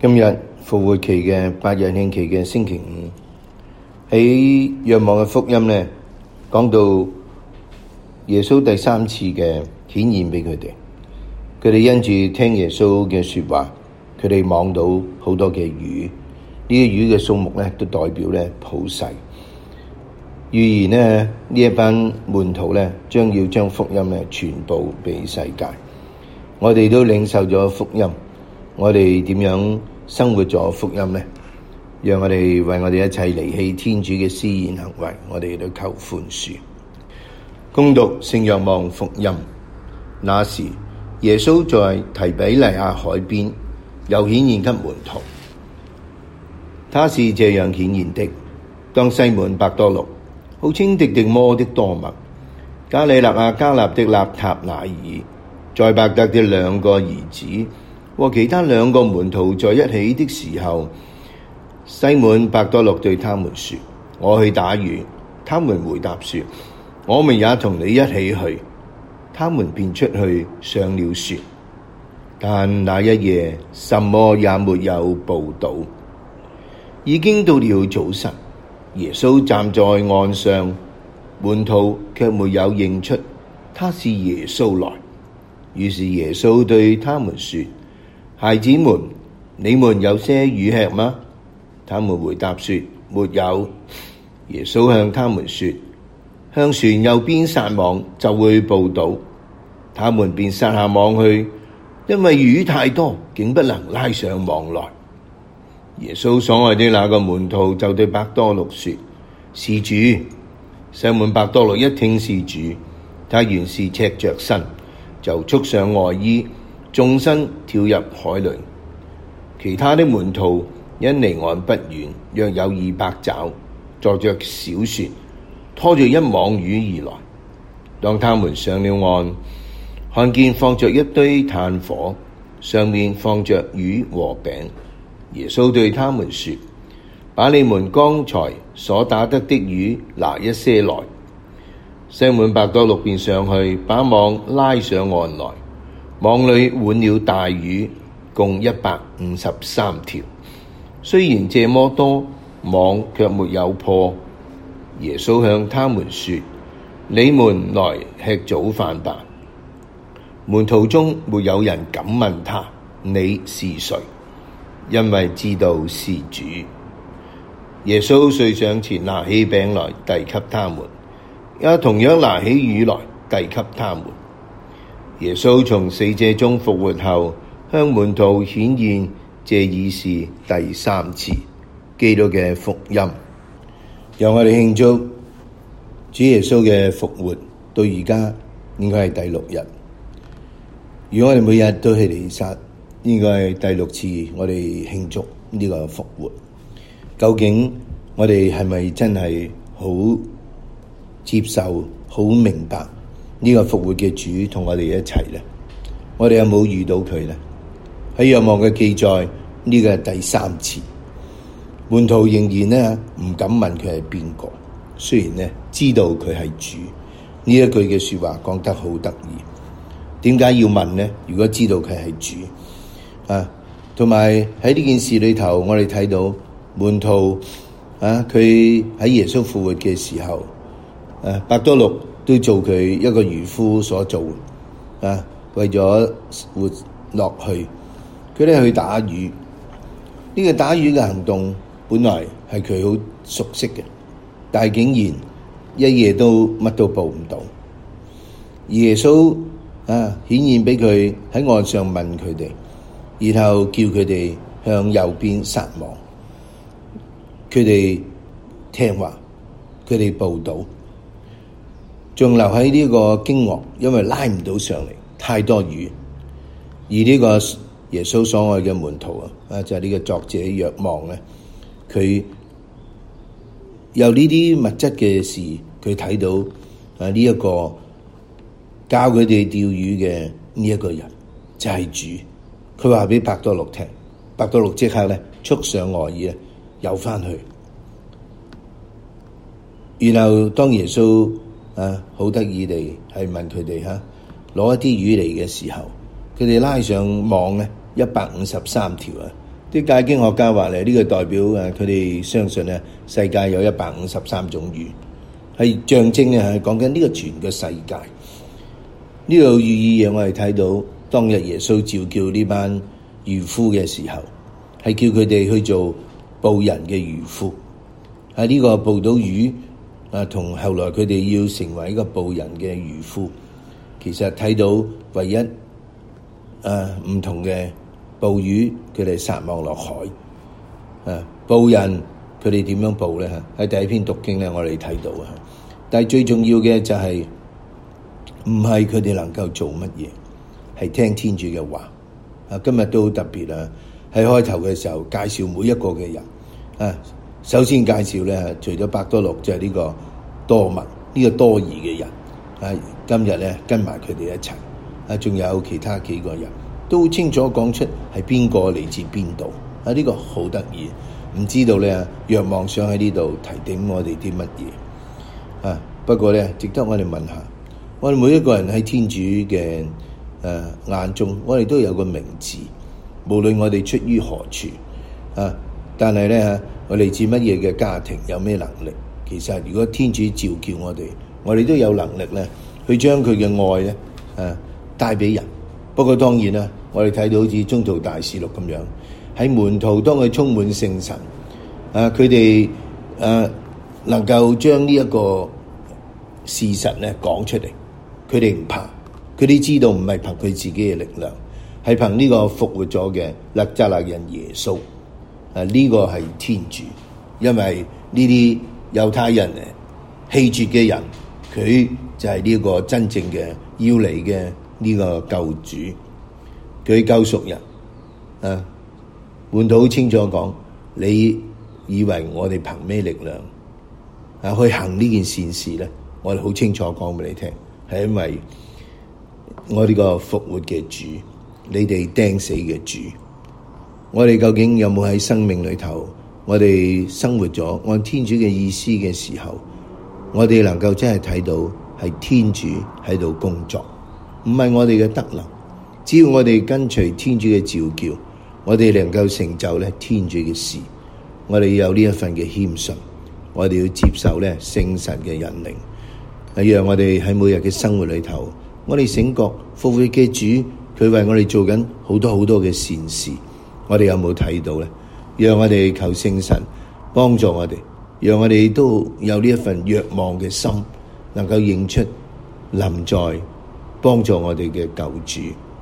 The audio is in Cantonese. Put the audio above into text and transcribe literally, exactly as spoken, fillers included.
今日復活期嘅八日慶期嘅星期五，喺若望嘅福音呢，講到耶穌第三次嘅顯現俾佢哋，佢哋因住聽耶穌嘅說話，佢哋望到好多嘅魚，呢啲魚嘅數目呢都代表呢普世，預言呢呢一班門徒呢將要將福音呢傳播俾世界。我哋都領受咗福音，我哋點樣生活咗福音呢？讓我哋為我哋一切離棄天主嘅私言行為，我哋都求寬恕。恭讀聖若望福音。那時耶穌在提比黎亞海邊又顯現給門徒，他是這樣顯現的：當西門伯多祿，號稱狄狄摩的多默，加里肋亞迦納的納塔乃耳，載伯德的兩個兒子和其他兩個門徒在一起的時候，西門伯多祿對他們說：我去打魚。他們回答說：我們也同你一起去。他們便出去上了船，但那一夜什麼也沒有捕到。已經到了早晨，耶穌站在岸上，門徒卻沒有認出他是耶穌來。於是耶穌對他們說：孩子們，你們有些魚吃嗎？他們回答說：沒有。耶穌向他們說：向船右邊撒網，就會捕到。他們便撒下網去，因為魚太多，竟不能拉上網來。耶穌所愛的那個門徒就對伯多祿說：是主。西門伯多祿一聽是主，他原是赤着身，就束上外衣，縱身跳入海裏。其他的門徒因離岸不遠，約有二百肘，坐着小船，拖着一網魚而來。當他們上了岸，看見放着一堆炭火，上面放着魚和餅。耶穌對他們說：把你們剛才所打得的魚拿一些來。西門伯多祿便上去，把網拉上岸來，網裏滿了大魚，共一百五十三條。雖然這麼多，網卻沒有破。耶穌向他們說：你們來吃早飯吧。門徒中沒有人敢問他：你是誰？因為知道是主。耶穌遂上前拿起餅來遞給他們，也同樣拿起魚來遞給他們。耶穌從死者中復活後，向門徒顯現，這已是第三次。基督嘅福音，讓我哋慶祝主耶穌嘅復活，到而家應該係第六日。如果我哋每日都去彌撒，應該係第六次我哋慶祝呢個復活。究竟我哋係咪真係好接受、好明白呢個復活嘅主同我哋一齊呢？我哋有冇遇到佢呢？喺若望嘅記載，呢個係第三次。門徒仍然呢唔敢問佢係邊個，雖然呢知道佢係主。呢一句嘅說話講得好得意。點解要問呢？如果知道佢係主啊，同埋喺呢件事裏頭，我哋睇到門徒啊，佢喺耶穌復活嘅時候，啊，伯多祿都做佢一個漁夫所做啊，為咗活落去，佢哋去打魚。呢個打魚嘅行動本來係佢好熟悉嘅，但係竟然一夜都乜都捕唔到。耶穌啊，顯現俾佢喺岸上問佢哋，然後叫佢哋向右邊撒網。佢哋聽話，佢哋捕到，仲留喺呢個驚愕，因為拉唔到上嚟，太多魚。而呢個耶穌所愛嘅門徒啊，啊就係呢個作者若望咧，佢由呢啲物質嘅事，佢睇到啊呢一個教佢哋釣魚嘅呢一個人就係主。佢話俾伯多祿聽，伯多祿即刻咧束上外衣咧，游翻去。然後當耶穌啊好得意地係問佢哋吓攞一啲魚嚟嘅時候，佢哋拉上網咧一百五十三條啊， 啲解經學家話咧，呢個代表誒佢哋相信咧，世界有一百五十三種魚，係象徵咧係講緊呢個全個世界。呢度寓意嘅我哋睇到，當日耶穌召叫呢班漁夫嘅時候，係叫佢哋去做捕人嘅漁夫。喺呢個捕到魚啊，同後來佢哋要成為一個捕人嘅漁夫，其實睇到唯一誒唔同嘅。捕魚佢哋撒網落海，啊捕人佢哋點樣捕咧？喺第一篇讀經咧，我哋睇到啊。但係最重要嘅就係唔係佢哋能夠做乜嘢，係聽天主嘅話。啊，今日都好特別啊！喺開頭嘅時候介紹每一個嘅人啊，首先介紹咧，除咗伯多祿就係呢個多默，呢個多疑嘅人啊。今日咧跟埋佢哋一齊啊，仲有其他幾個人。都清楚講出係邊個嚟自邊度啊！呢、這個好得意，唔知道咧，若望想喺呢度提點我哋啲乜嘢啊？不過咧，值得我哋問下，我哋每一個人喺天主嘅誒、呃、眼中，我哋都有個名字，無論我哋出於何處啊。但係咧，我哋嚟自乜嘢嘅家庭，有咩能力？其實如果天主召叫我哋，我哋都有能力咧，去將佢嘅愛咧誒帶俾人。不過當然啦，我哋睇到好似宗徒大事錄咁樣，喺門徒當佢充滿聖神，啊，佢哋誒能夠將呢一個事實咧講出嚟，佢哋唔怕，佢哋知道唔係憑佢自己嘅力量，係憑呢個復活咗嘅納匝肋人耶穌，啊呢、這個係天主，因為呢啲猶太人誒棄絕嘅人，佢就係呢個真正嘅要嚟嘅。呢個救主，佢救贖人，啊，門徒好清楚講，你以為我哋憑咩力量啊去行呢件善事咧？我哋好清楚講俾你聽，係因為我哋個復活嘅主，你哋釘死嘅主，我哋究竟有冇喺生命裏頭，我哋生活咗按天主嘅意思嘅時候，我哋能夠真係睇到係天主喺度工作。唔係我哋嘅德能，只要我哋跟隨天主嘅召叫，我哋能夠成就咧天主嘅事。我哋有呢一份嘅謙遜，我哋要接受咧聖神嘅引領，係讓我哋喺每日嘅生活裏頭，我哋醒覺復活嘅主，佢為我哋做緊好多好多嘅善事。我哋有冇睇到咧？讓我哋求聖神幫助我哋，讓我哋都有呢一份若望嘅心，能夠認出臨在。幫助我哋嘅救主。